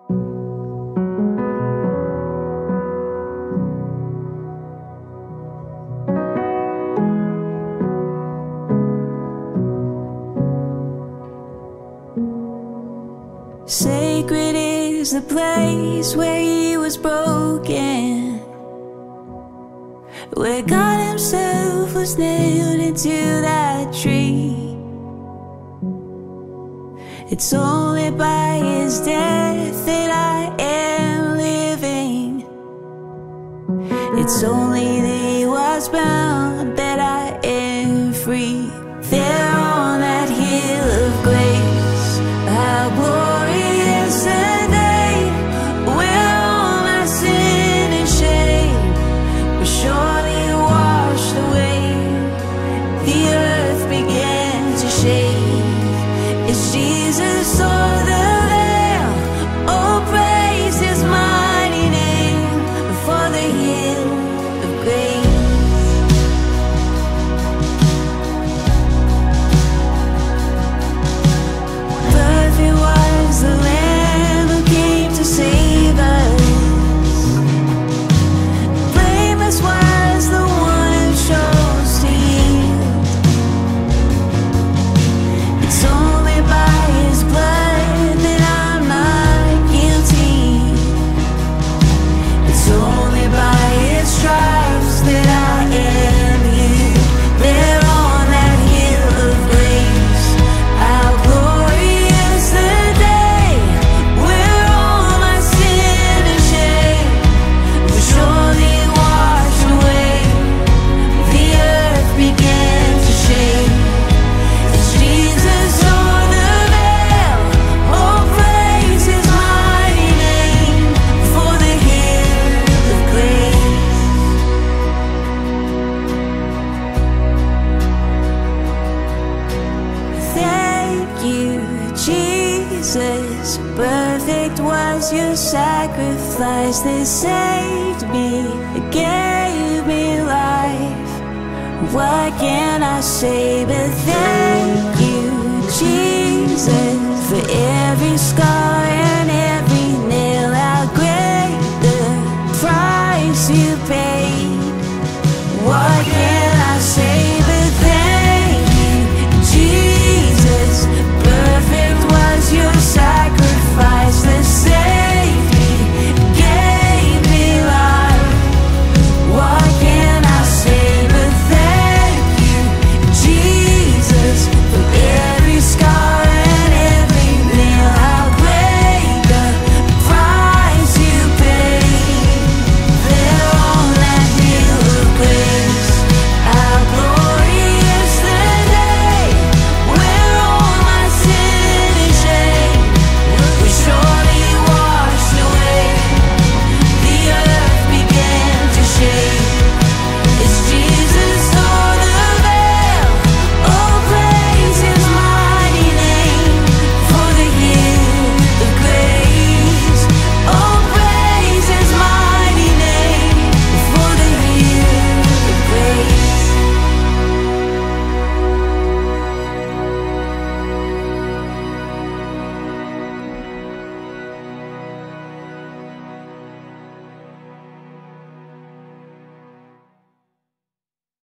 Sacred is the place where he was broken, where God himself was nailed into that tree. It's only by his death that I am living. It's only that he was bound that I am free. There on that hill of grace, how glorious the day, where all my sin and shame was surely washed away. The earth began to shake as Jesus saw the veil. Oh, praise his mighty name for the hill of grace. Perfect was the Lamb who came to save us. Blameless was the one who chose to yield. It's only by his blood that I'm not guilty. It's only by his stripes that I am healed. There on that hill of grace, how glorious the day, where all my sin and shame was surely washed away. The earth began to shake as Jesus saw the veil. Oh, praise his mighty name for the hill of grace. Thank you, Jesus. Perfect was your sacrifice that saved me, that gave me life. What can I say but thank you, Jesus, for every scar